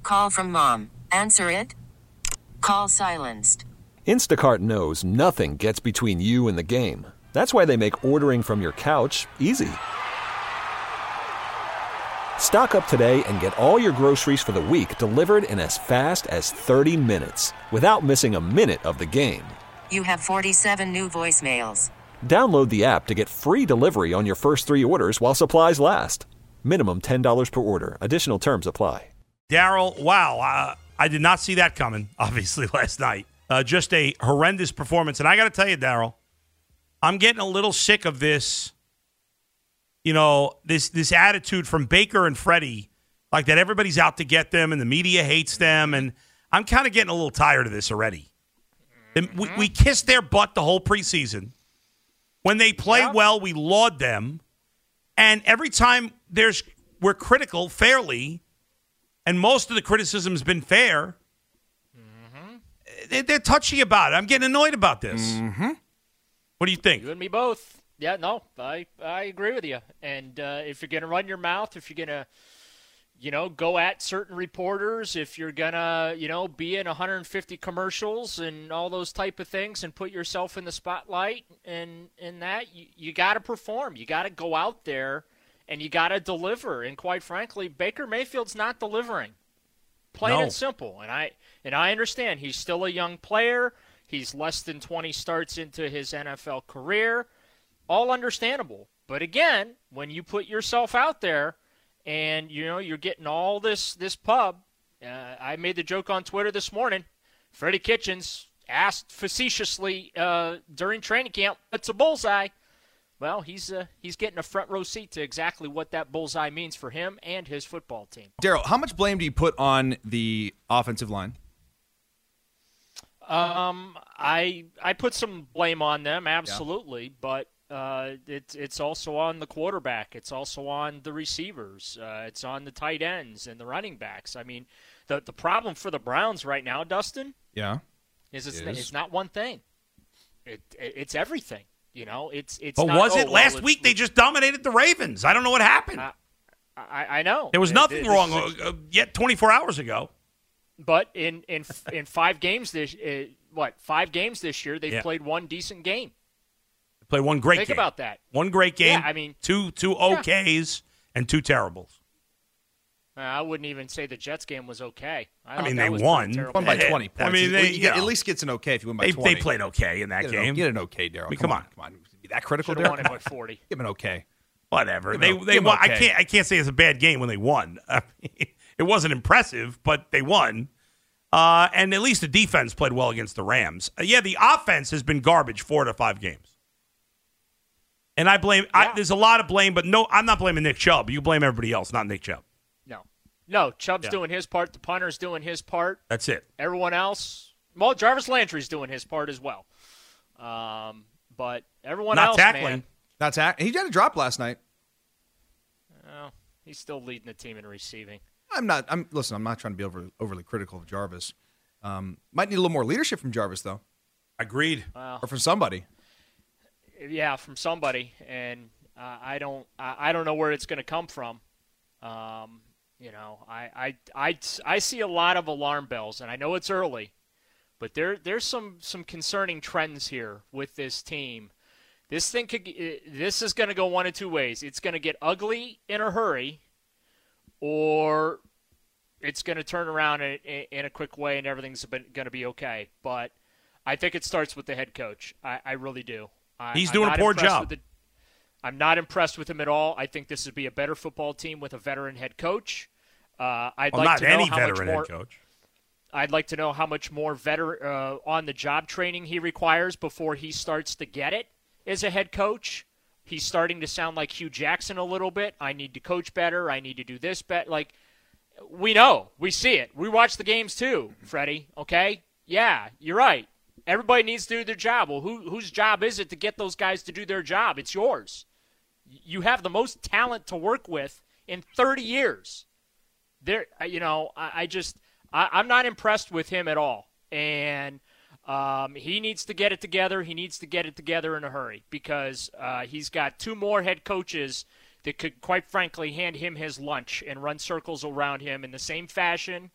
Call from mom. Answer it. Call silenced. Instacart knows nothing gets between you and the game. That's why they make ordering from your couch easy. Stock up today and get all your groceries for the week delivered in as fast as 30 minutes without missing a minute of the game. You have 47 new voicemails. Download the app to get free delivery on your first 3 orders while supplies last. Minimum $10 per order. Additional terms apply. Daryl, wow. I did not see that coming, obviously, last night. Just a horrendous performance. And I got to tell you, Daryl, I'm getting a little sick of this, this attitude from Baker and Freddie, like that everybody's out to get them and the media hates them. And I'm kind of getting a little tired of this already. We kissed their butt the whole preseason. When they play well, we laud them. And every time we're critical fairly, and most of the criticism has been fair, they're touchy about it. I'm getting annoyed about this. Mm-hmm. What do you think? You and me both. Yeah, no, I agree with you. And if you're going to run your mouth, if you're going to, go at certain reporters, if you're going to, be in 150 commercials and all those type of things and put yourself in the spotlight and that, you got to perform. You got to go out there and you got to deliver. And quite frankly, Baker Mayfield's not delivering. Plain and simple. And I understand he's still a young player. He's less than 20 starts into his NFL career. All understandable. But again, when you put yourself out there and, you're getting all this pub, I made the joke on Twitter this morning. Freddie Kitchens asked facetiously during training camp, "What's a bullseye?" Well, he's getting a front row seat to exactly what that bullseye means for him and his football team. Daryl, how much blame do you put on the offensive line? I put some blame on them, absolutely, but it's also on the quarterback. It's also on the receivers. It's on the tight ends and the running backs. I mean, the problem for the Browns right now, Dustin, is it's not one thing. It's everything. It's. But not, was it last week? They just dominated the Ravens. I don't know what happened. I know there was nothing wrong yet 24 hours ago. But in 5 games this 5 games this year, they've played one decent game. They played one great game. Think about that. One great game. Yeah, I mean, two OKs and 2 terribles. I wouldn't even say the Jets game was okay. I mean, they won. Won by 20 points. I mean, at least gets an okay if you win by 20. They played okay in that game. Get an okay, Daryl. I mean, come on. Be that critical, Daryl? Won it by 40. Give an okay. Whatever. They won. Okay. I can't say it's a bad game when they won. I mean, it wasn't impressive, but they won. And at least the defense played well against the Rams. The offense has been garbage 4 to 5 games. And I blame there's a lot of blame, but no, I'm not blaming Nick Chubb. You blame everybody else, not Nick Chubb. No, Chubb's doing his part. The punter's doing his part. That's it. Everyone else, well, Jarvis Landry's doing his part as well. But everyone not else, tackling. man. Not tackling. He had a drop last night. Well, he's still leading the team in receiving. Listen, I'm not trying to be overly critical of Jarvis. Might need a little more leadership from Jarvis, though. Agreed. Or from somebody. Yeah, from somebody, and I don't know where it's going to come from. I see a lot of alarm bells, and I know it's early, but there's some concerning trends here with this team. This is going to go one of 2 ways. It's going to get ugly in a hurry, or it's going to turn around in a quick way and everything's going to be okay. But I think it starts with the head coach. I really do. He's doing a poor job. I'm not impressed with him at all. I think this would be a better football team with a veteran head coach. I'd like to know how much more. Coach. I'd like to know how much more veteran on-the-job training he requires before he starts to get it as a head coach. He's starting to sound like Hugh Jackson a little bit. I need to coach better. I need to do this better. Like, we know. We see it. We watch the games too, Freddie, okay? Yeah, you're right. Everybody needs to do their job. Well, whose job is it to get those guys to do their job? It's yours. You have the most talent to work with in 30 years. I'm not impressed with him at all. And he needs to get it together. He needs to get it together in a hurry because he's got 2 more head coaches that could, quite frankly, hand him his lunch and run circles around him in the same fashion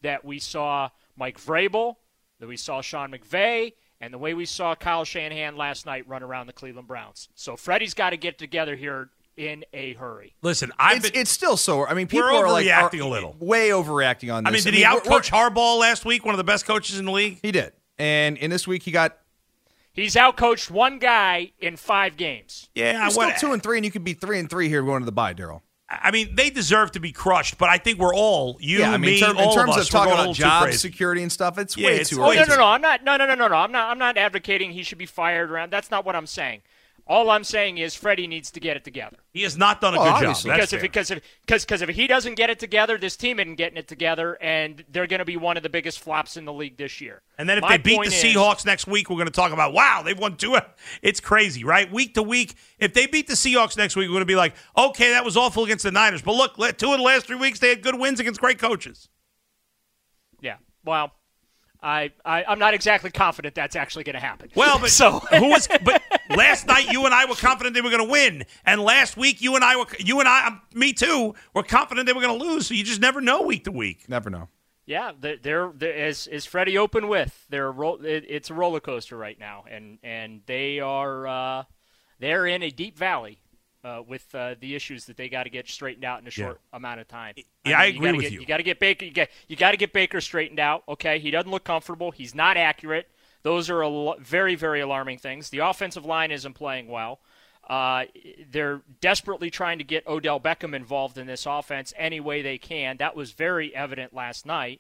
that we saw Mike Vrabel, that we saw Sean McVay, and the way we saw Kyle Shanahan last night run around the Cleveland Browns. So Freddie's got to get together here in a hurry. Listen, it's still so. I mean, people we're are overreacting a little. Way overreacting on this. I mean, did he out-coach Harbaugh last week, one of the best coaches in the league? He did. And in this week, he's out-coached one guy in 5 games. Yeah, still 2-3, and you could be 3-3 here going to the bye, Daryl. I mean, they deserve to be crushed, but I think we're all me, in terms of talking about job crazy. Security and stuff. It's way too early. early. No. I'm not advocating he should be fired around. That's not what I'm saying. All I'm saying is Freddie needs to get it together. He has not done a good job. Because if he doesn't get it together, this team isn't getting it together, and they're going to be one of the biggest flops in the league this year. And then if they beat the Seahawks next week, we're going to talk about, wow, they've won 2. It's crazy, right? Week to week. If they beat the Seahawks next week, we're going to be like, okay, that was awful against the Niners. But look, 2 of the last 3 weeks, they had good wins against great coaches. Yeah, well, I'm not exactly confident that's actually going to happen. Well, but But last night you and I were confident they were going to win, and last week me too, were confident they were going to lose. So you just never know week to week. Never know. Yeah, they're as Freddie opened with, it's a roller coaster right now, and they're in a deep valley. With the issues that they got to get straightened out in a short amount of time. I agree with you. You got to get Baker. You got to get Baker straightened out. Okay, he doesn't look comfortable. He's not accurate. Those are very, very alarming things. The offensive line isn't playing well. They're desperately trying to get Odell Beckham involved in this offense any way they can. That was very evident last night.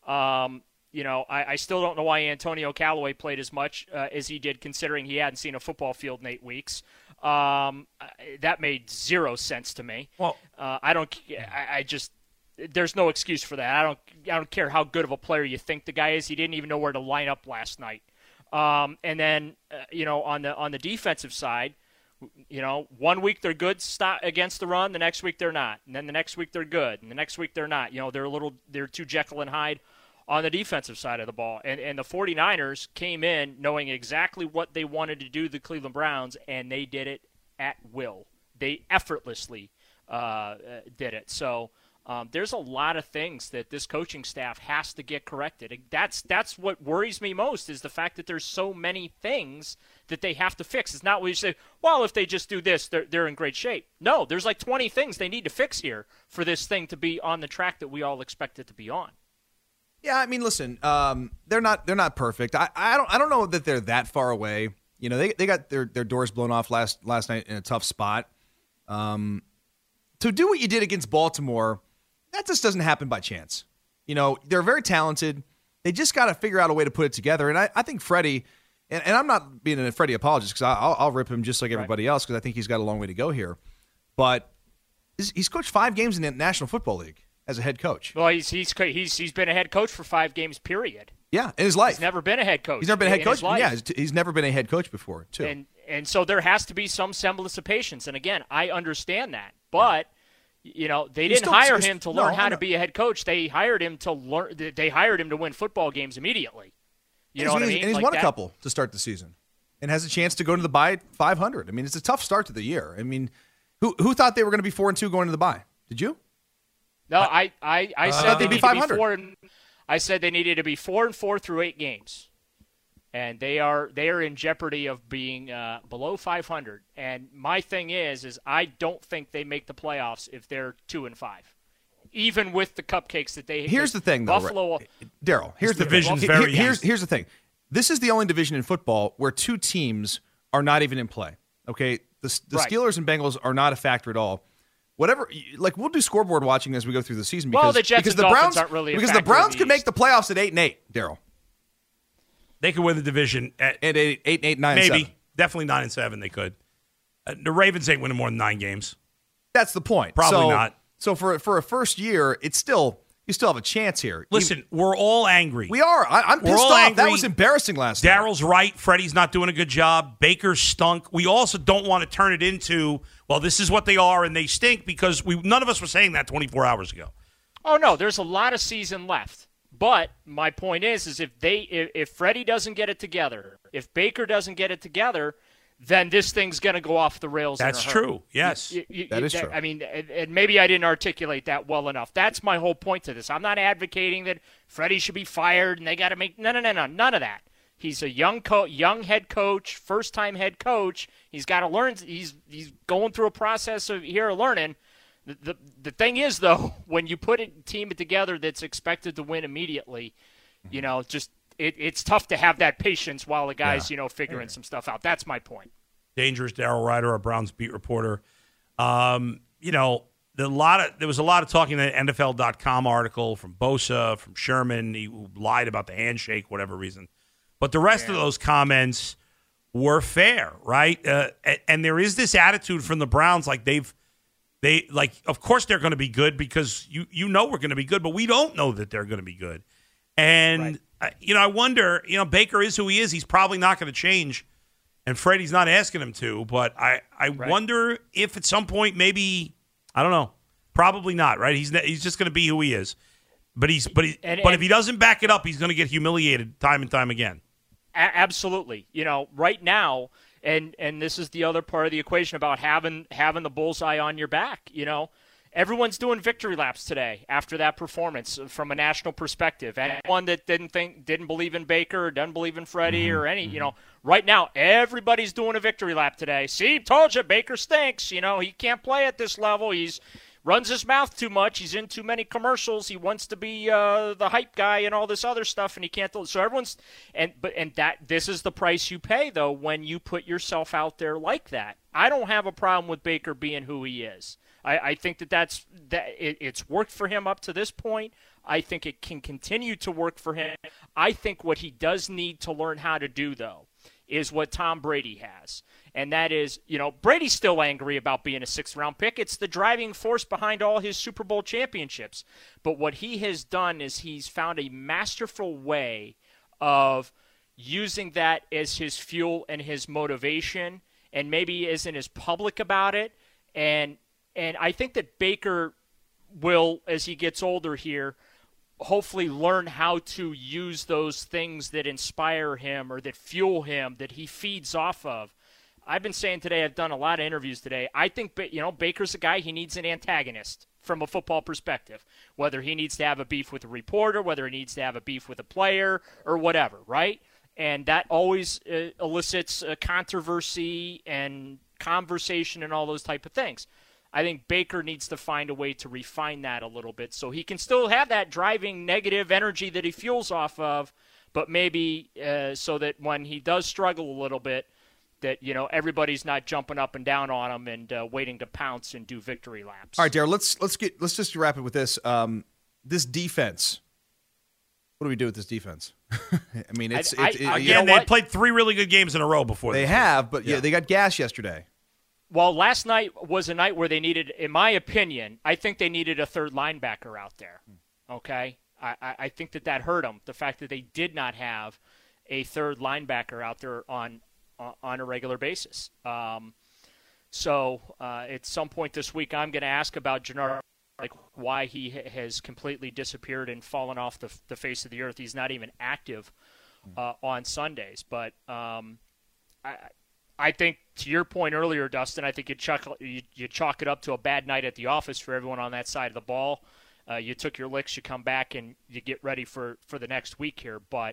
I still don't know why Antonio Callaway played as much as he did, considering he hadn't seen a football field in 8 weeks. That made 0 sense to me. Well, there's no excuse for that. I don't care how good of a player you think the guy is. He didn't even know where to line up last night. And then, on the defensive side, 1 week they're good against the run, the next week they're not. And then the next week they're good, and the next week they're not. They're too Jekyll and Hyde on the defensive side of the ball. And the 49ers came in knowing exactly what they wanted to do to the Cleveland Browns, and they did it at will. They effortlessly did it. So there's a lot of things that this coaching staff has to get corrected. That's what worries me most, is the fact that there's so many things that they have to fix. It's not what you say, well, if they just do this, they're in great shape. No, there's like 20 things they need to fix here for this thing to be on the track that we all expect it to be on. Yeah, I mean, listen, they're not perfect. I don't know that they're that far away. They got their doors blown off last night in a tough spot. To do what you did against Baltimore, that just doesn't happen by chance. They're very talented. They just got to figure out a way to put it together. And I think Freddie, and I'm not being a Freddie apologist, because I'll rip him just like everybody else, because I think he's got a long way to go here. But he's coached 5 games in the National Football League as a head coach. Well, he's been a head coach for 5 games, period. Yeah, in his life. He's never been a head coach. He's never been a head coach. Yeah, he's never been a head coach before, too. And so there has to be some semblance of patience. And again, I understand that. But they didn't hire him to learn how to be a head coach. They hired him to learn. They hired him to win football games immediately. You know what I mean? And he's won a couple to start the season, and has a chance to go to the bye at 500. I mean, it's a tough start to the year. I mean, who thought they were going to be 4-2 going to the bye? Did you? No, I said they'd be 500. I said they needed to be 4-4 through 8 games, and they are in jeopardy of being below 500. And my thing is I don't think they make the playoffs if they're 2-5, even with the cupcakes that they. Here's the thing, though, Buffalo. Daryl. Here's the division's here's the thing. This is the only division in football where 2 teams are not even in play. Okay, the Steelers and Bengals are not a factor at all. Whatever, we'll do scoreboard watching as we go through the season. Because, the Jets and Dolphins aren't really a factor. Because the Browns could make the playoffs at 8-8, Daryl. They could win the division at 8-8, 9-7. Maybe, definitely 9-7. They could. The Ravens ain't winning more than 9 games. That's the point. Probably not. So for a first year, you still have a chance here. Listen, we're all angry. We are. I'm pissed off. Angry. That was embarrassing last night. Daryl's right. Freddie's not doing a good job. Baker stunk. We also don't want to turn it into, well, this is what they are and they stink, because none of us were saying that 24 hours ago. Oh, no. There's a lot of season left. But my point is if Freddie doesn't get it together, if Baker doesn't get it together, then this thing's going to go off the rails. That's in a hurry. true. Yes. That is true. I mean, and maybe I didn't articulate that well enough. That's my whole point to this. I'm not advocating that Freddie should be fired and they got to make none of that. He's a young head coach, first-time head coach. He's got to learn. He's going through a process of learning. The thing is, though, when you put a team together that's expected to win immediately, just it's tough to have that patience while the guy's figuring some stuff out. That's my point. Dangerous Daryl Ryder, a Browns beat reporter. There was a lot of talking in the NFL.com article from Bosa, from Sherman. He lied about the handshake, whatever reason. But the rest of those comments were fair, right? And there is this attitude from the Browns, like of course they're going to be good because you know we're going to be good, but we don't know that they're going to be good. And I wonder, Baker is who he is. He's probably not going to change, and Freddie's not asking him to. But I wonder if at some point maybe, I don't know, probably not. Right? He's just going to be who he is. But if he doesn't back it up, he's going to get humiliated time and time again. Absolutely. Right now, and this is the other part of the equation about having the bullseye on your back. Everyone's doing victory laps today after that performance from a national perspective. Anyone that didn't believe in Baker or doesn't believe in Freddie or any, right now everybody's doing a victory lap today. See, told you Baker stinks. He can't play at this level. He's runs his mouth too much. He's in too many commercials. He wants to be the hype guy and all this other stuff, and he can't. So everyone's this is the price you pay though when you put yourself out there like that. I don't have a problem with Baker being who he is. I think it's worked for him up to this point. I think it can continue to work for him. I think what he does need to learn how to do though is what Tom Brady has. And that is, Brady's still angry about being a 6th-round pick. It's the driving force behind all his Super Bowl championships. But what he has done is he's found a masterful way of using that as his fuel and his motivation, and maybe isn't as public about it. And I think that Baker will, as he gets older here, hopefully learn how to use those things that inspire him or that fuel him, that he feeds off of. I've been saying today, I've done a lot of interviews today, I think Baker's a guy, he needs an antagonist from a football perspective, whether he needs to have a beef with a reporter, whether he needs to have a beef with a player or whatever, right? And that always elicits controversy and conversation and all those type of things. I think Baker needs to find a way to refine that a little bit so he can still have that driving negative energy that he fuels off of, but maybe so that when he does struggle a little bit, that everybody's not jumping up and down on him and waiting to pounce and do victory laps. All right, Darryl, let's just wrap it with this. This defense. What do we do with this defense? I mean, they played 3 really good games in a row before. They have, but they got gas yesterday. Well, last night was a night where they needed, in my opinion, I think they needed a third linebacker out there. Okay, I think that hurt them. The fact that they did not have a third linebacker out there on a regular basis. So at some point this week, I'm going to ask about Gennard, like why he has completely disappeared and fallen off the face of the earth. He's not even active on Sundays. But I think, to your point earlier, Dustin, I think you chalk it up to a bad night at the office for everyone on that side of the ball. You took your licks, you come back, and you get ready for the next week here. But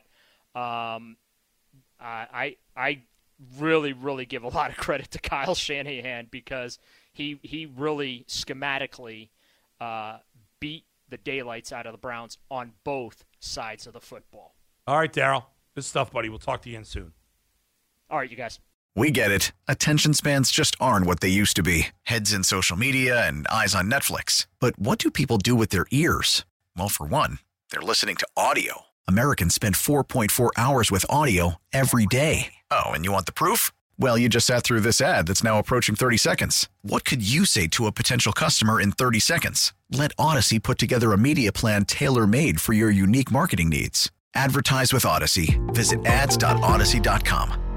I really, really give a lot of credit to Kyle Shanahan because he really schematically beat the daylights out of the Browns on both sides of the football. All right, Darryl. Good stuff, buddy. We'll talk to you again soon. All right, you guys. We get it. Attention spans just aren't what they used to be. Heads in social media and eyes on Netflix. But what do people do with their ears? Well, for one, they're listening to audio. Americans spend 4.4 hours with audio every day. Oh, and you want the proof? Well, you just sat through this ad that's now approaching 30 seconds. What could you say to a potential customer in 30 seconds? Let Odyssey put together a media plan tailor-made for your unique marketing needs. Advertise with Odyssey. Visit ads.odyssey.com.